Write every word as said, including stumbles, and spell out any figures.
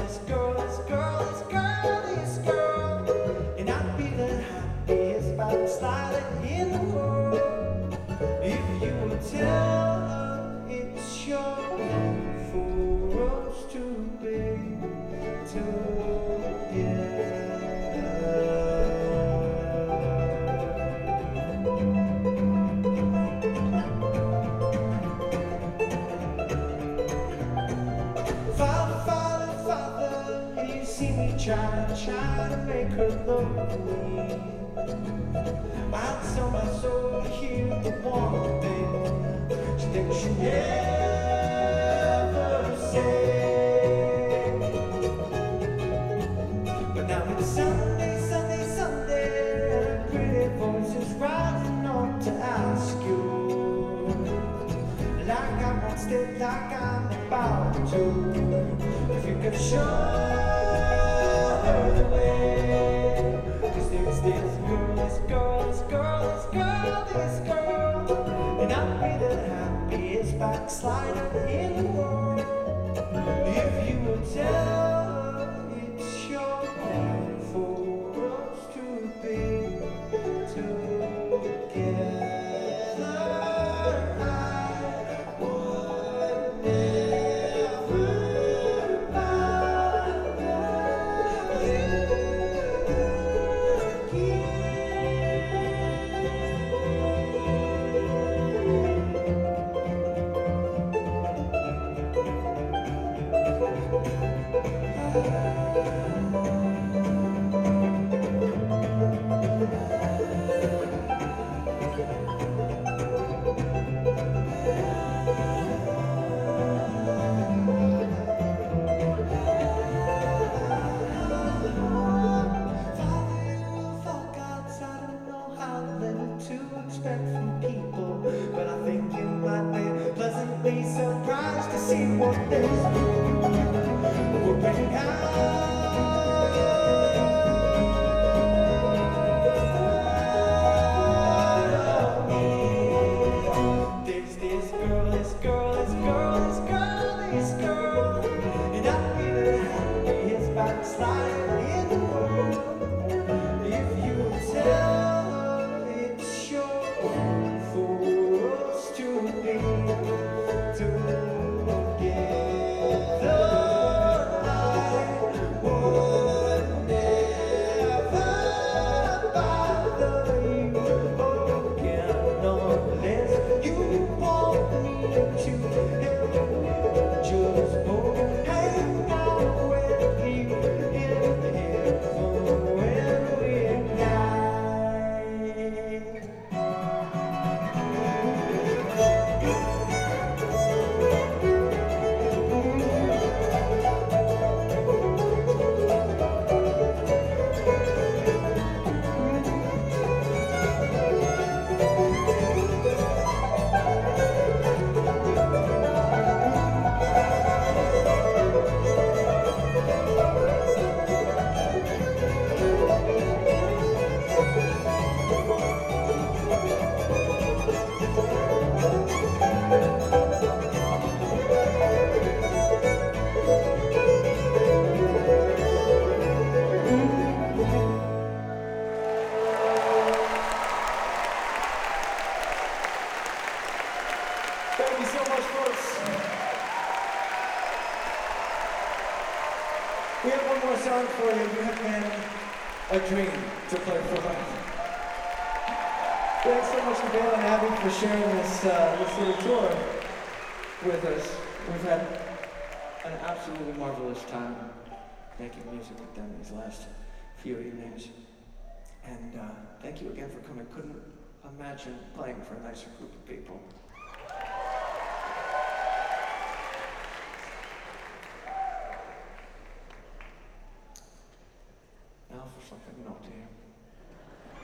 this girl, this girl, this girl, this girl. And I'd be the happiest backslider in the world if you would tell her it's your life for us to be together. Try, try to make her love me. I'd sell my soul to hear the one thing she thinks she never say. But now it's Sunday, Sunday, Sunday, and a pretty voice is rising up to ask you, like I once did, like I'm about to, if you could show the way. 'Cause there's this girl, this girl, this girl, this girl, this girl, and I'd be the happiest backslider in the world if you would tell her it's your life for us to be together. I would never from people, but I think you might be pleasantly surprised to see what this will bring out. Of me. There's this girl, this girl, this girl, this girl, this girl, and I'd be the happiest backslider in the world if you would tell Thank you so much, folks. We have one more song for you. You have been a dream to play for us. Thanks so much to Dale and Abby for sharing this, uh, this little tour with us. We've had an absolutely marvelous time making music with them these last few evenings. And uh, thank you again for coming. Couldn't imagine playing for a nicer group of people.